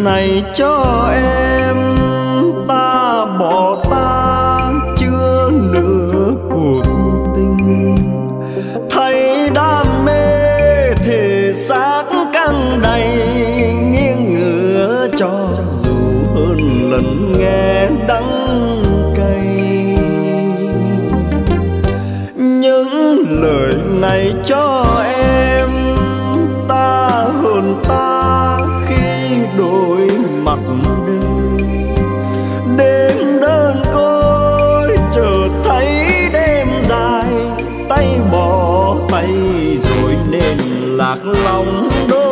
này cho em, ta bỏ ta chưa nửa cuộc tình. Thấy đam mê thể xác căng đầy, nghiêng ngửa cho dù hơn lần nghe đắng cay. Những lời này cho em, ta hơn ta khi đổi mặt đời. Đêm đơn côi chợt thấy đêm dài, tay bỏ tay rồi nên lạc lòng đôi.